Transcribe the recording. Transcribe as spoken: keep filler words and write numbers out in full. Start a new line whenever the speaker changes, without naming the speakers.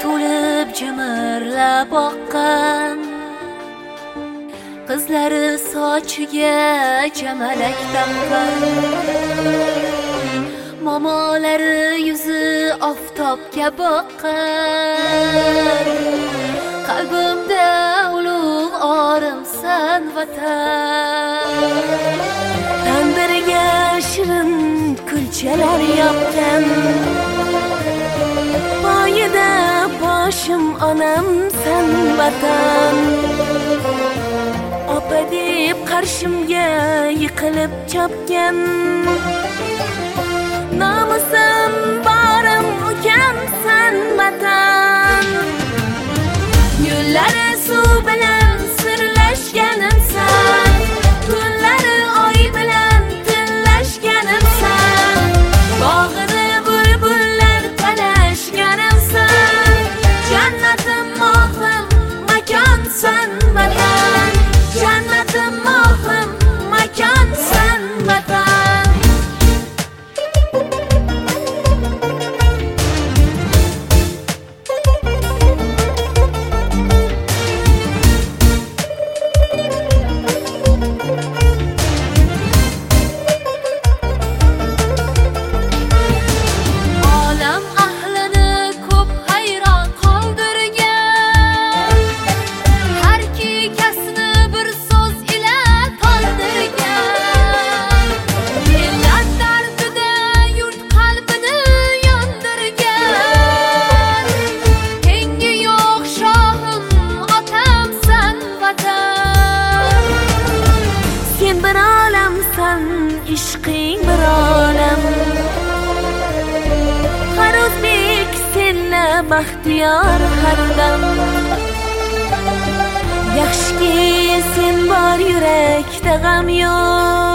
to'lib jimirlab oqqan, qizlari sochiga jamalak taqqan, momolari yuzi oftobga boqqan. Qalbimda ulug' orimsan vatan, tandirga shirin kulchalar yopgan, poyida boshim onamsan vatan. Opa deb qarshimga yiqilib chopgan, nomusim borim ukamsan vatan. Yo'llari suv bilan sirlashganimsan, tunlari oy bilan tillashganimsan, bog'ini bulbullar talashganimsan. Jannatim mohim makonsan vatan, jannatim mohim makonsan vatan. İşqing bir olam, har o'zbek senla baxtiyor har dam. Yaxshiki sen bor yurakda g'am yo'q,